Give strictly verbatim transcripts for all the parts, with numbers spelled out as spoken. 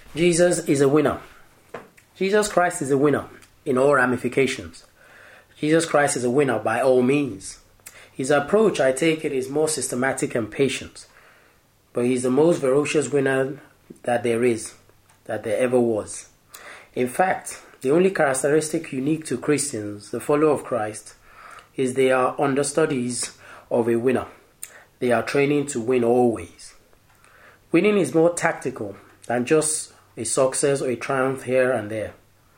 Jesus is a winner. Jesus Christ is a winner in all ramifications. Jesus Christ is a winner by all means. His approach, I take it, is more systematic and patient. But he's the most ferocious winner that there is, that there ever was. In fact, the only characteristic unique to Christians, the follower of Christ, is they are understudies of a winner. They are training to win always. Winning is more tactical than just a success or a triumph here and there.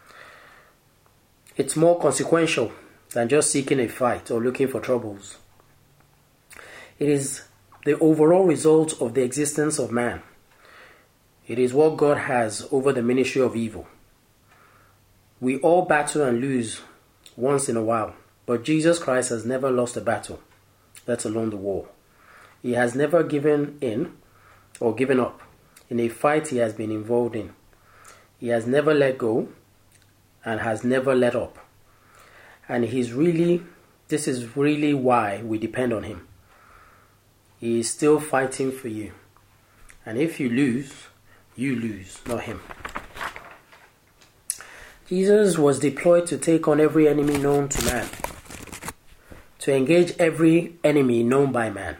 It's more consequential than just seeking a fight or looking for troubles. It is the overall result of the existence of man. It is what God has over the ministry of evil. We all battle and lose once in a while, but Jesus Christ has never lost a battle, let alone the war. He has never given in or given up in a fight he has been involved in. He has never let go and has never let up. And he's really, this is really why we depend on him. He is still fighting for you. And if you lose, you lose, not him. Jesus was deployed to take on every enemy known to man, to engage every enemy known by man.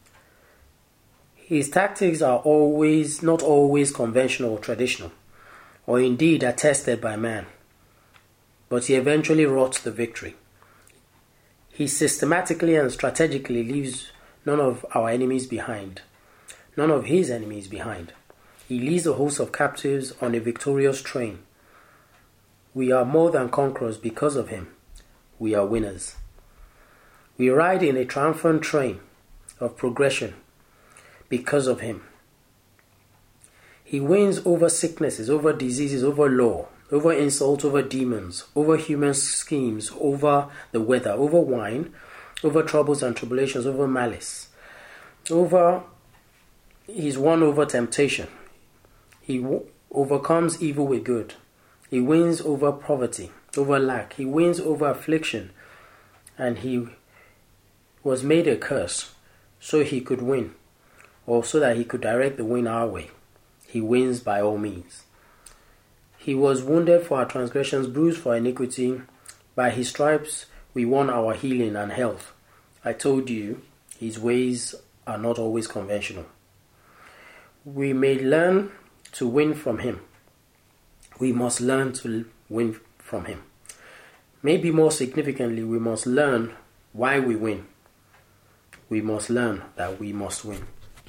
His tactics are always, not always conventional or traditional, or indeed attested by man. But he eventually wrought the victory. He systematically and strategically leaves none of our enemies behind, none of his enemies behind. He leads a host of captives on a victorious train. We are more than conquerors because of him. We are winners. We ride in a triumphant train of progression because of him. He wins over sicknesses, over diseases, over law, over insults, over demons, over human schemes, over the weather, over wine, over troubles and tribulations, over malice. Over, he's won over temptation. He w- overcomes evil with good. He wins over poverty, over lack. He wins over affliction. And he was made a curse so he could win, or so that he could direct the win our way. He wins by all means. He was wounded for our transgressions, bruised for iniquity. By his stripes we won our healing and health. I told you, his ways are not always conventional. We may learn to win from him. We must learn to win from him. Maybe more significantly, we must learn why we win. We must learn that we must win.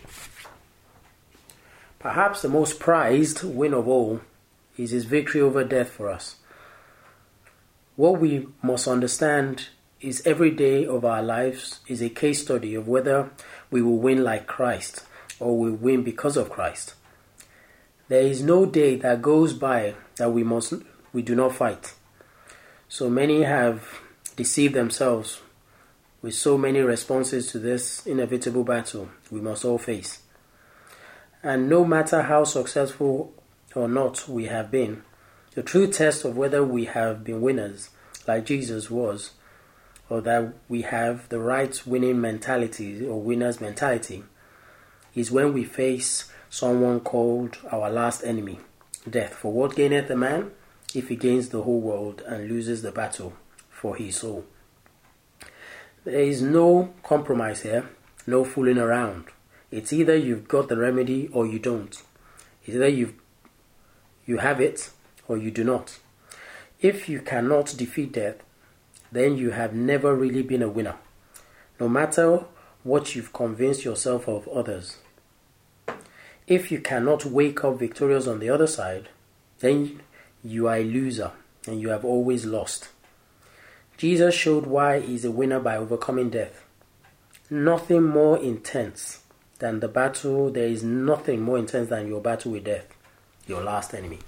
Perhaps the most prized win of all is his victory over death for us. What we must understand is every day of our lives is a case study of whether we will win like Christ or we win because of Christ. There is no day that goes by that we must we do not fight. So many have deceived themselves with so many responses to this inevitable battle we must all face. And no matter how successful or not we have been, the true test of whether we have been winners like Jesus was, or that we have the right winning mentality or winner's mentality, is when we face someone called our last enemy, death. For what gaineth the man if he gains the whole world and loses the battle for his soul? There is no compromise here, no fooling around. It's either you've got the remedy or you don't. It's either you've, you have it or you do not. If you cannot defeat death, then you have never really been a winner, no matter what you've convinced yourself of others. If you cannot wake up victorious on the other side, then you are a loser and you have always lost. Jesus showed why he's a winner by overcoming death. Nothing more intense than the battle, there is nothing more intense than your battle with death, your last enemy.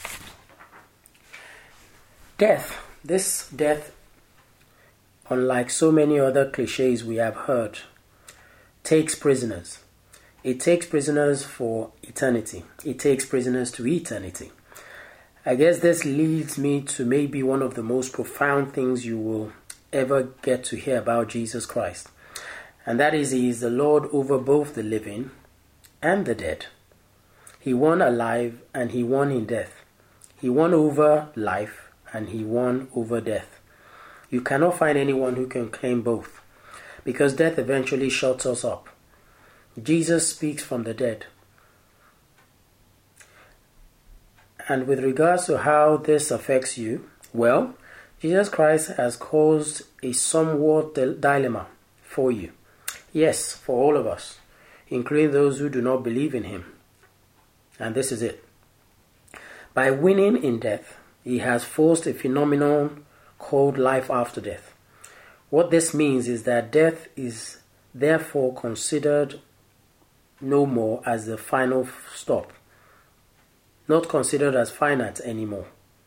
Death, this death, unlike so many other cliches we have heard, takes prisoners. It takes prisoners for eternity. It takes prisoners to eternity. I guess this leads me to maybe one of the most profound things you will ever get to hear about Jesus Christ. And that is, he is the Lord over both the living and the dead. He won alive and he won in death. He won over life and he won over death. You cannot find anyone who can claim both, because death eventually shuts us up. Jesus speaks from the dead. And with regards to how this affects you, well, Jesus Christ has caused a somewhat dilemma for you. Yes, for all of us, including those who do not believe in him. And this is it. By winning in death, he has forced a phenomenon called life after death. What this means is that death is therefore considered no more as the final stop, not considered as finite anymore,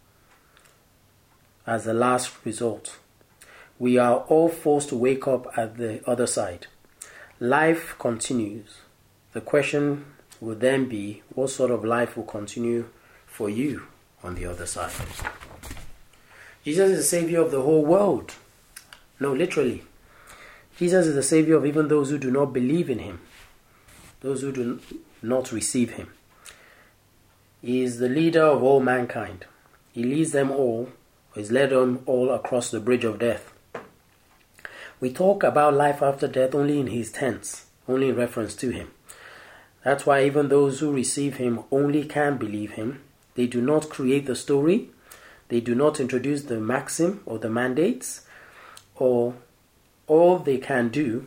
as the last result. We are all forced to wake up at the other side. Life continues. The question will then be, what sort of life will continue for you on the other side? Jesus is the Savior of the whole world. No, literally. Jesus is the Savior of even those who do not believe in him, those who do not receive him. He is the leader of all mankind. He leads them all, or he's led them all across the bridge of death. We talk about life after death only in his tense, only in reference to him. That's why even those who receive him only can believe him. They do not create the story. They do not introduce the maxim or the mandates. Or all they can do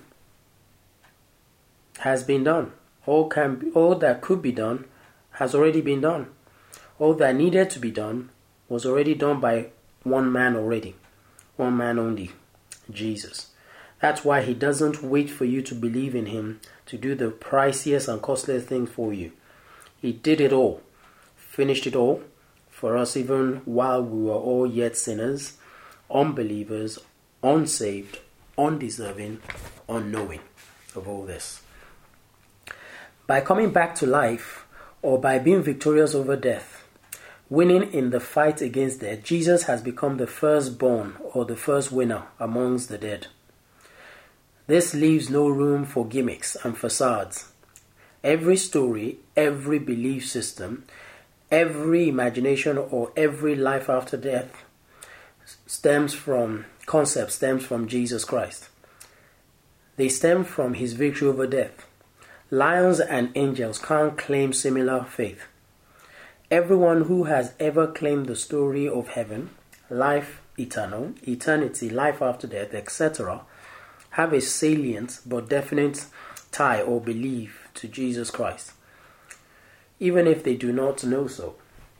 has been done. All can be, all that could be done has already been done. All that needed to be done was already done by one man already. One man only, Jesus. That's why he doesn't wait for you to believe in him to do the priciest and costliest thing for you. He did it all, finished it all for us even while we were all yet sinners, unbelievers, unsaved, undeserving, unknowing of all this. By coming back to life, or by being victorious over death, winning in the fight against death, Jesus has become the firstborn or the first winner amongst the dead. This leaves no room for gimmicks and facades. Every story, every belief system, every imagination or every life after death stems from, concept stems from Jesus Christ. They stem from his victory over death. Lions and angels can't claim similar faith. Everyone who has ever claimed the story of heaven, life eternal, eternity, life after death, et cetera, have a salient but definite tie or belief to Jesus Christ, even if they do not know so.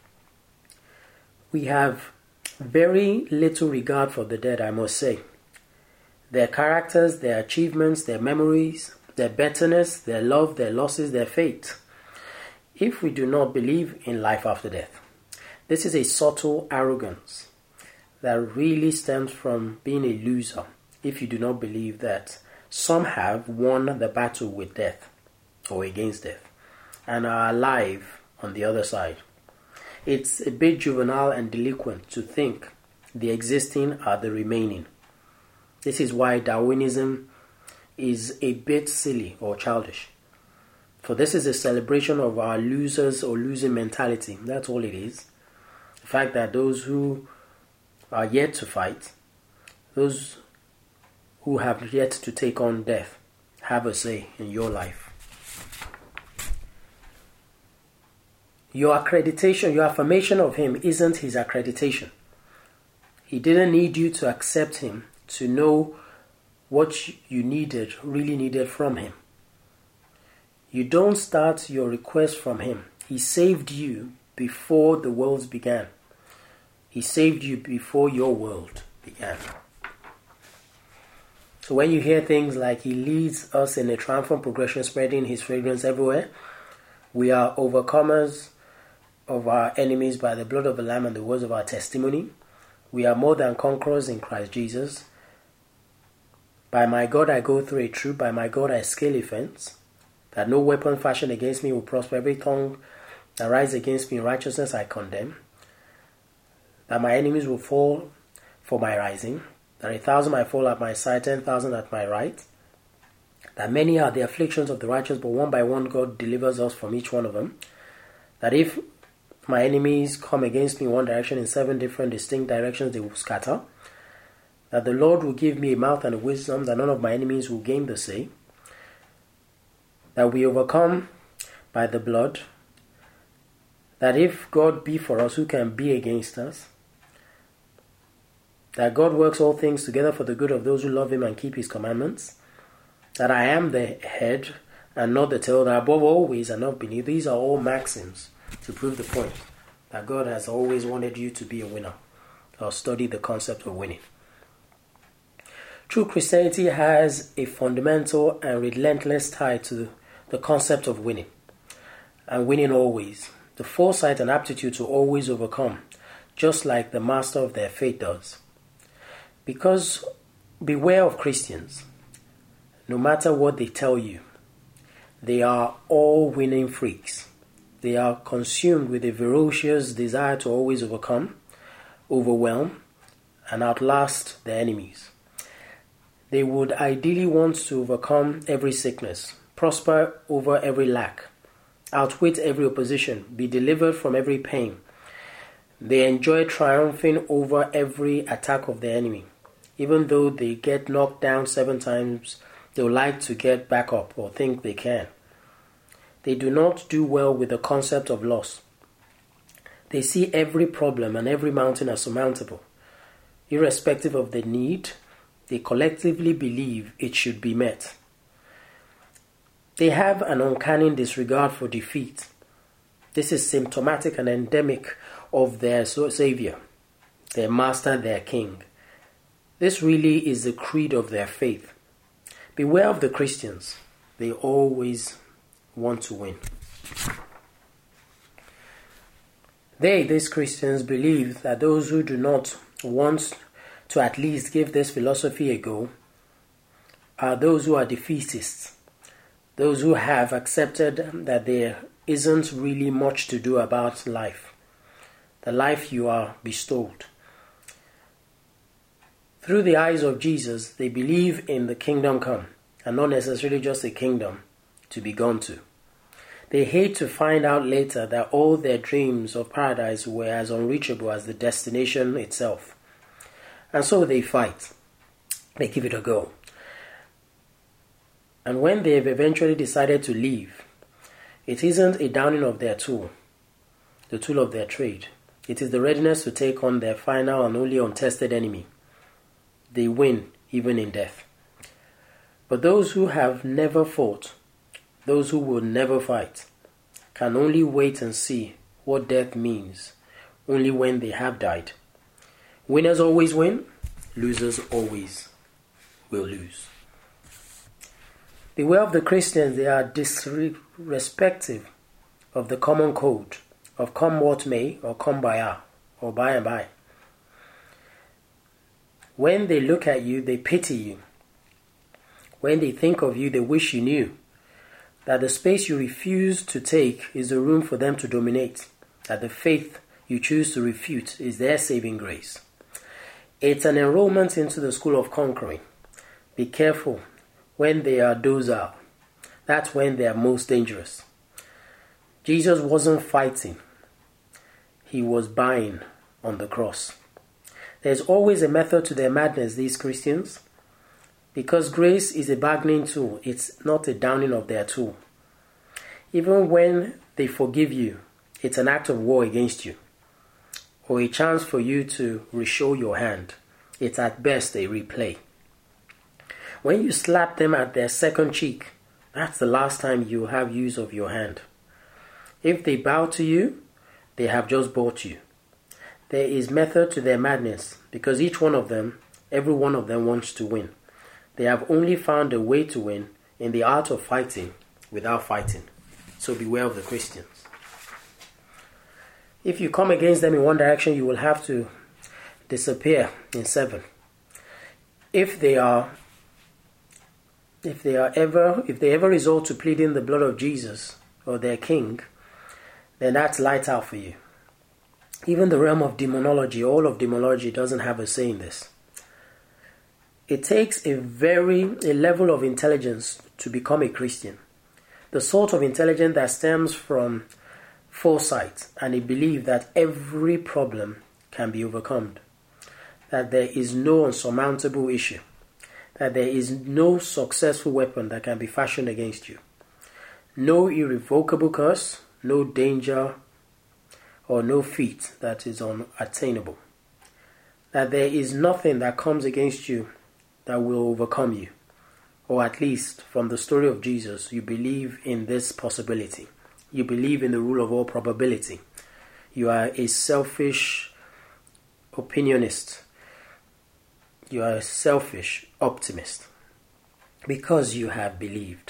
We have very little regard for the dead, I must say. Their characters, their achievements, their memories, their betterness, their love, their losses, their fate. If we do not believe in life after death, this is a subtle arrogance that really stems from being a loser. If you do not believe that some have won the battle with death or against death and are alive on the other side. It's a bit juvenile and delinquent to think the existing are the remaining. This is why Darwinism is a bit silly or childish. For this is a celebration of our losers or losing mentality. That's all it is. The fact that those who are yet to fight, those who have yet to take on death, have a say in your life. Your accreditation, your affirmation of him isn't his accreditation. He didn't need you to accept him to know what you needed, really needed from him. You don't start your request from him. He saved you before the world began. He saved you before your world began. So when you hear things like he leads us in a triumphant progression, spreading his fragrance everywhere, we are overcomers of our enemies by the blood of the Lamb and the words of our testimony. We are more than conquerors in Christ Jesus. By my God I go through a troop, by my God I scale a fence, that no weapon fashioned against me will prosper. Every tongue that rises against me in righteousness I condemn. That my enemies will fall for my rising. That a thousand might fall at my side, ten thousand at my right. That many are the afflictions of the righteous, but one by one God delivers us from each one of them. That if my enemies come against me in one direction, in seven different distinct directions, they will scatter. That the Lord will give me a mouth and a wisdom, that none of my enemies will gain the say. That we overcome by the blood. That if God be for us, who can be against us? That God works all things together for the good of those who love him and keep his commandments. That I am the head and not the tail, that above always and not beneath. These are all maxims to prove the point that God has always wanted you to be a winner, or study the concept of winning. True Christianity has a fundamental and relentless tie to the concept of winning, and winning always. The foresight and aptitude to always overcome, just like the master of their faith does. Because beware of Christians. No matter what they tell you, they are all winning freaks. They are consumed with a ferocious desire to always overcome, overwhelm, and outlast their enemies. They would ideally want to overcome every sickness, prosper over every lack, outwit every opposition, be delivered from every pain. They enjoy triumphing over every attack of the enemy. Even though they get knocked down seven times, they'll like to get back up or think they can. They do not do well with the concept of loss. They see every problem and every mountain as surmountable. Irrespective of the need, they collectively believe it should be met. They have an uncanny disregard for defeat. This is symptomatic and endemic of their Savior, their Master, their King. This really is the creed of their faith. Beware of the Christians. They always want to win. They, these Christians, believe that those who do not want to at least give this philosophy a go are those who are defeatists. Those who have accepted that there isn't really much to do about life, the life you are bestowed. Through the eyes of Jesus, they believe in the kingdom come, and not necessarily just a kingdom to be gone to. They hate to find out later that all their dreams of paradise were as unreachable as the destination itself. And so they fight. They give it a go. And when they've eventually decided to leave, it isn't a downing of their tool, the tool of their trade. It is the readiness to take on their final and only untested enemy. They win even in death. But those who have never fought, those who will never fight, can only wait and see what death means only when they have died. Winners always win, losers always will lose. Beware of the Christians. They are disrespectful of the common code of come what may, or come by or by and by. When they look at you, they pity you. When they think of you, they wish you knew that the space you refuse to take is the room for them to dominate, that the faith you choose to refute is their saving grace. It's an enrollment into the school of conquering. Be careful when they are docile. That's when they are most dangerous. Jesus wasn't fighting. He was buying on the cross. There's always a method to their madness, these Christians. Because grace is a bargaining tool, it's not a downing of their tool. Even when they forgive you, it's an act of war against you, or a chance for you to re-show your hand. It's at best a replay. When you slap them at their second cheek, that's the last time you have use of your hand. If they bow to you, they have just bought you. There is method to their madness, because each one of them, every one of them wants to win. They have only found a way to win in the art of fighting without fighting. So beware of the Christians. If you come against them in one direction, you will have to disappear in seven. If they are, if they are ever, if they ever resort to pleading the blood of Jesus or their king, then that's light out for you. Even the realm of demonology, all of demonology doesn't have a say in this. It takes a very, a level of intelligence to become a Christian. The sort of intelligence that stems from foresight and a belief that every problem can be overcome, that there is no unsurmountable issue, that there is no successful weapon that can be fashioned against you, no irrevocable curse, no danger or no feat that is unattainable, that there is nothing that comes against you that will overcome you, or at least from the story of Jesus, you believe in this possibility. You believe in the rule of all probability. You are a selfish opinionist. You are a selfish optimist because you have believed.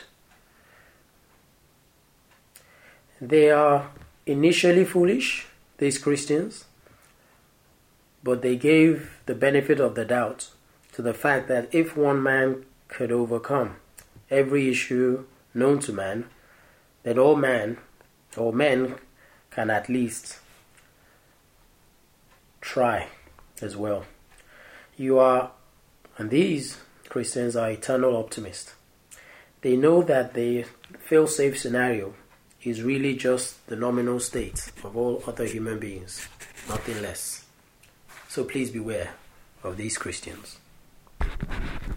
They are initially foolish, these Christians, but they gave the benefit of the doubt to the fact that if one man could overcome every issue known to man, then all man or men can at least try as well. You are, and these Christians are eternal optimists. They know that the fail-safe scenario is really just the nominal state of all other human beings, nothing less. So please beware of these Christians.